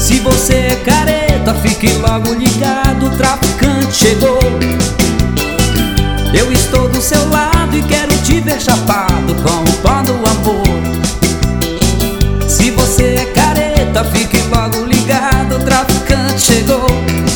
Se você é careta, fique logo ligado, o traficante chegou. Eu estou do seu lado e quero te ver chapado com o pó do amor. Se você é careta, fique logo ligado, o traficante chegou.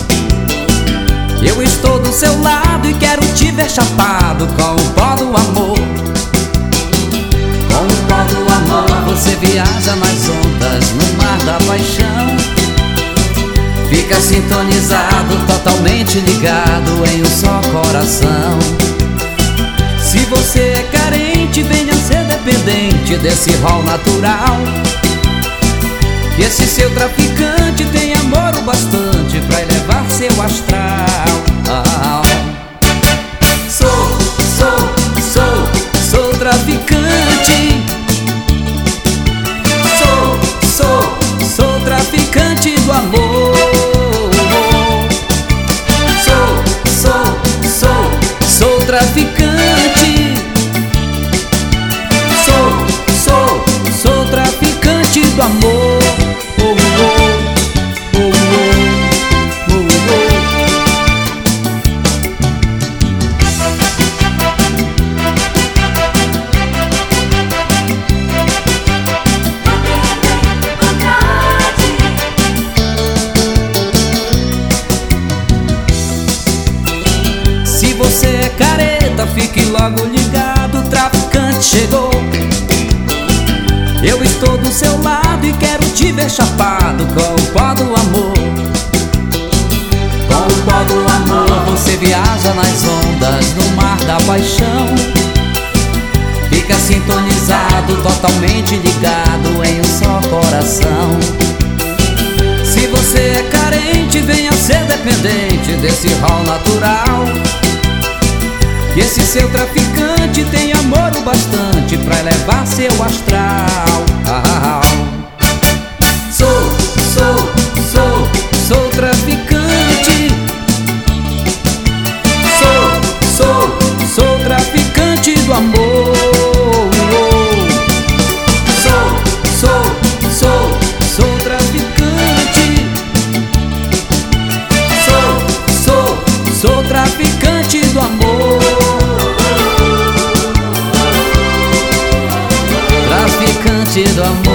Eu estou do seu lado e quero te ver chapado com o pó do amor. Com o pó do amor você viaja nas ondas, no mar da paixão. Fica sintonizado, totalmente ligado em um só coração. Se você é carente, venha ser dependente desse rol natural. Que esse seu traficante tem amor o bastante pra elevar seu astral. Sou traficante. Sou traficante do amor. Sou traficante. Sou traficante do amor. Se você é careta, fique logo ligado, o traficante chegou. Eu estou do seu lado e quero te ver chapado com o pó do amor. Com o pó do amor você viaja nas ondas, no mar da paixão. Fica sintonizado, totalmente ligado em um só coração. Se você é carente, venha ser dependente desse rol natural. Que esse seu traficante tem amor o bastante pra elevar seu astral. Sou traficante. Sou traficante do amor. Sou traficante. Sou traficante do amor. Traficante do amor.